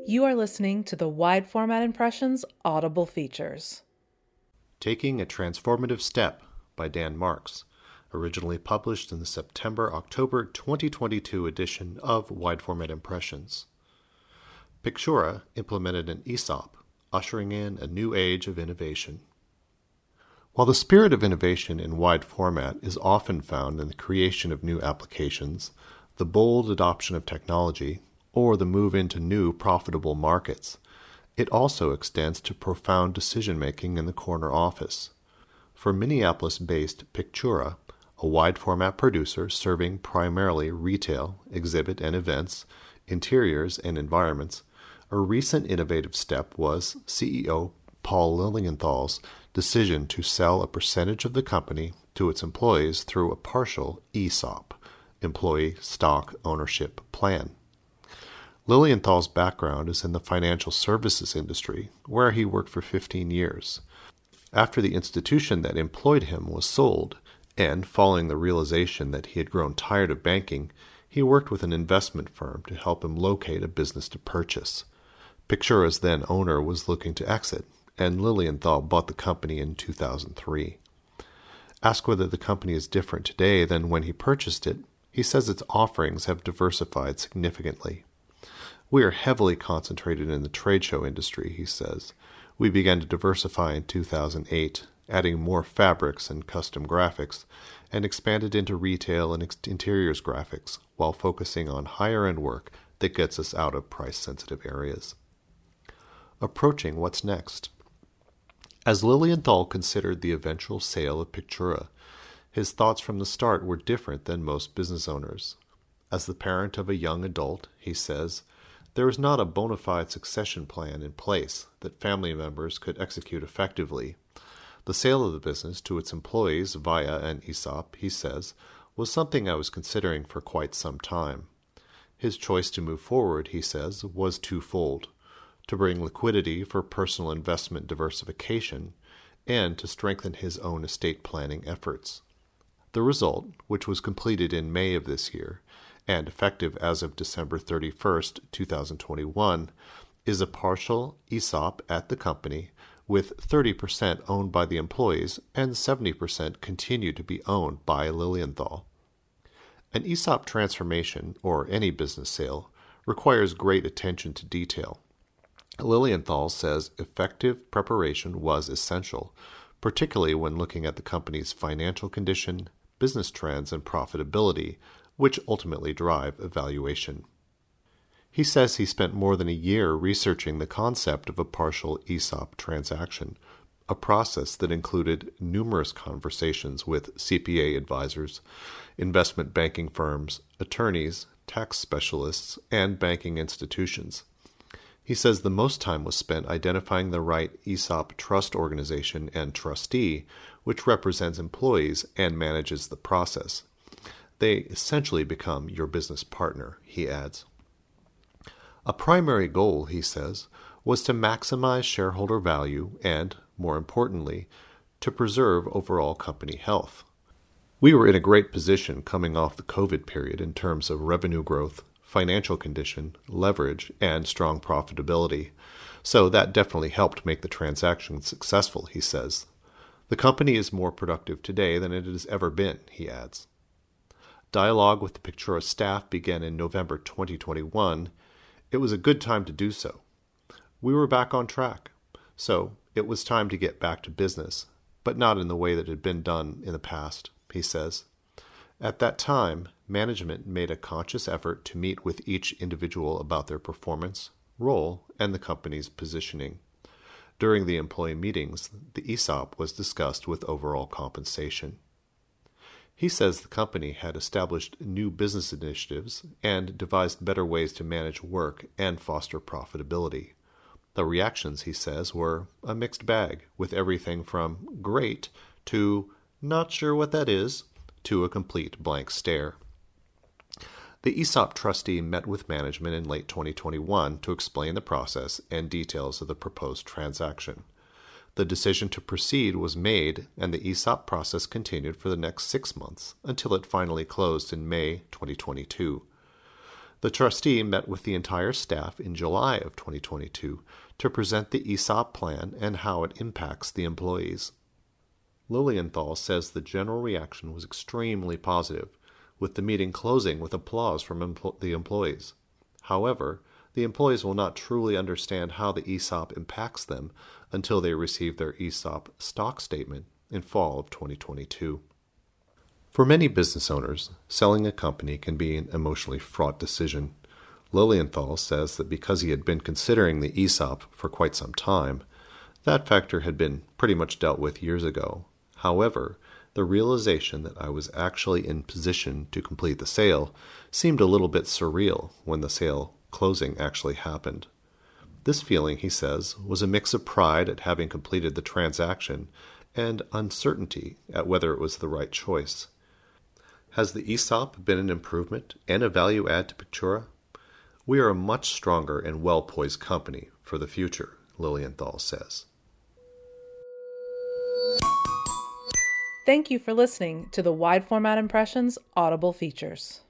You are listening to the Wide Format Impressions Audible Features. Taking a Transformative Step by Dan Marks, originally published in the September-October 2022 edition of Wide Format Impressions. Pictura implemented an ESOP, ushering in a new age of innovation. While the spirit of innovation in wide format is often found in the creation of new applications, the bold adoption of technology, or the move into new profitable markets, it also extends to profound decision-making in the corner office. For Minneapolis-based Pictura, a wide-format producer serving primarily retail, exhibit and events, interiors and environments, a recent innovative step was CEO Paul Lilienthal's decision to sell a percentage of the company to its employees through a partial ESOP, Employee Stock Ownership Plan. Lilienthal's background is in the financial services industry, where he worked for 15 years. After the institution that employed him was sold, and following the realization that he had grown tired of banking, he worked with an investment firm to help him locate a business to purchase. Pictura's then owner was looking to exit, and Lilienthal bought the company in 2003. Asked whether the company is different today than when he purchased it, he says its offerings have diversified significantly. We are heavily concentrated in the trade show industry, he says. We began to diversify in 2008, adding more fabrics and custom graphics, and expanded into retail and interiors graphics while focusing on higher-end work that gets us out of price-sensitive areas. Approaching what's next. As Lilienthal considered the eventual sale of Pictura, his thoughts from the start were different than most business owners. As the parent of a young adult, he says, there was not a bona fide succession plan in place that family members could execute effectively. The sale of the business to its employees via an ESOP, he says, was something I was considering for quite some time. His choice to move forward, he says, was twofold: to bring liquidity for personal investment diversification, and to strengthen his own estate planning efforts. The result, which was completed in May of this year, and effective as of December 31st, 2021, is a partial ESOP at the company, with 30% owned by the employees and 70% continue to be owned by Lilienthal. An ESOP transformation, or any business sale, requires great attention to detail. Lilienthal says effective preparation was essential, particularly when looking at the company's financial condition, business trends, and profitability, which ultimately drive evaluation. He says he spent more than a year researching the concept of a partial ESOP transaction, a process that included numerous conversations with CPA advisors, investment banking firms, attorneys, tax specialists, and banking institutions. He says the most time was spent identifying the right ESOP trust organization and trustee, which represents employees and manages the process. They essentially become your business partner, he adds. A primary goal, he says, was to maximize shareholder value and, more importantly, to preserve overall company health. We were in a great position coming off the COVID period in terms of revenue growth, financial condition, leverage, and strong profitability. So that definitely helped make the transaction successful, he says. The company is more productive today than it has ever been, he adds. Dialogue with the Pictura staff began in November 2021. It was a good time to do so. We were back on track. So it was time to get back to business, but not in the way that had been done in the past, he says. At that time, management made a conscious effort to meet with each individual about their performance, role, and the company's positioning. During the employee meetings, the ESOP was discussed with overall compensation. He says the company had established new business initiatives and devised better ways to manage work and foster profitability. The reactions, he says, were a mixed bag, with everything from great to not sure what that is, to a complete blank stare. The ESOP trustee met with management in late 2021 to explain the process and details of the proposed transaction. The decision to proceed was made, and the ESOP process continued for the next 6 months until it finally closed in May 2022. The trustee met with the entire staff in July of 2022 to present the ESOP plan and how it impacts the employees. Lilienthal says the general reaction was extremely positive, with the meeting closing with applause from the employees. However, the employees will not truly understand how the ESOP impacts them until they receive their ESOP stock statement in fall of 2022. For many business owners, selling a company can be an emotionally fraught decision. Lilienthal says that because he had been considering the ESOP for quite some time, that factor had been pretty much dealt with years ago. However, the realization that I was actually in position to complete the sale seemed a little bit surreal when the sale closing actually happened. This feeling, he says, was a mix of pride at having completed the transaction and uncertainty at whether it was the right choice. Has the ESOP been an improvement and a value add to Pictura? We are a much stronger and well-poised company for the future, Lilienthal says. Thank you for listening to the Wide Format Impressions Audible features.